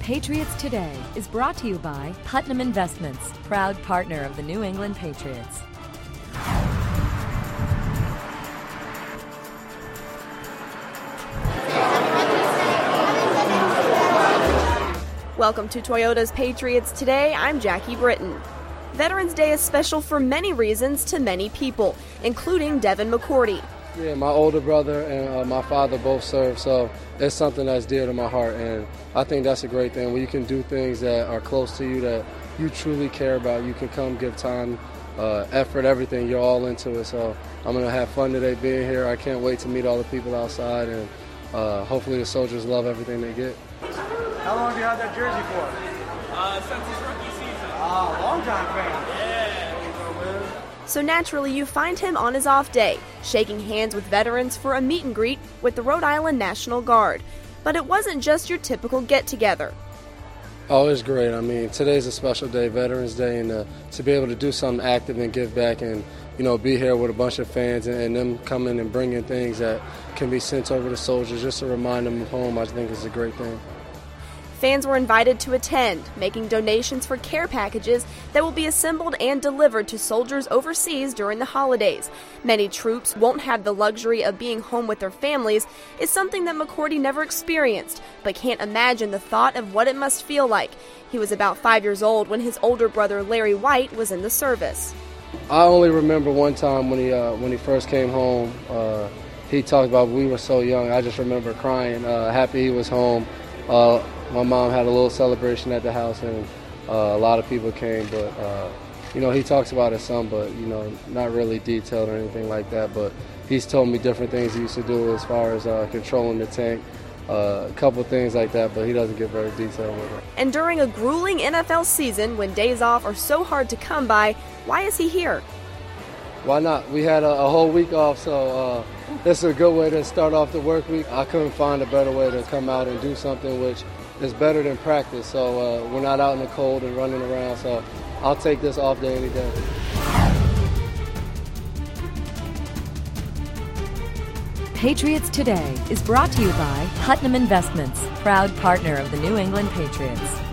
Patriots Today is brought to you by Putnam Investments, proud partner of the New England Patriots. Welcome to Toyota's Patriots Today. I'm Jackie Britton. Veterans Day is special for many reasons to many people, including Devin McCourty. Yeah, my older brother and my father both served, so it's something that's dear to my heart, and I think that's a great thing. When you can do things that are close to you, that you truly care about, you can come give time, effort, everything, you're all into it. So I'm going to have fun today being here. I can't wait to meet all the people outside, and hopefully the soldiers love everything they get. How long have you had that jersey for? Since his rookie season. Long time fan. Yeah. So naturally, you find him on his off day, shaking hands with veterans for a meet and greet with the Rhode Island National Guard. But it wasn't just your typical get-together. Oh, it's great. I mean, today's a special day, Veterans Day, and to be able to do something active and give back and, be here with a bunch of fans and them coming and bringing things that can be sent over to soldiers just to remind them of home, I think is a great thing. Fans were invited to attend, making donations for care packages that will be assembled and delivered to soldiers overseas during the holidays. Many troops won't have the luxury of being home with their families. It's something that McCourty never experienced, but can't imagine the thought of what it must feel like. He was about 5 years old when his older brother Larry White was in the service. I only remember one time when he first came home. He talked about we were so young. I just remember crying, happy he was home. My mom had a little celebration at the house, and a lot of people came. But, he talks about his son, but, not really detailed or anything like that. But he's told me different things he used to do as far as controlling the tank, a couple things like that, but he doesn't get very detailed with it. And during a grueling NFL season, when days off are so hard to come by, why is he here? Why not? We had a whole week off, so this is a good way to start off the work week. I couldn't find a better way to come out and do something which is better than practice. So we're not out in the cold and running around, so I'll take this off day any day. Patriots Today is brought to you by Putnam Investments, proud partner of the New England Patriots.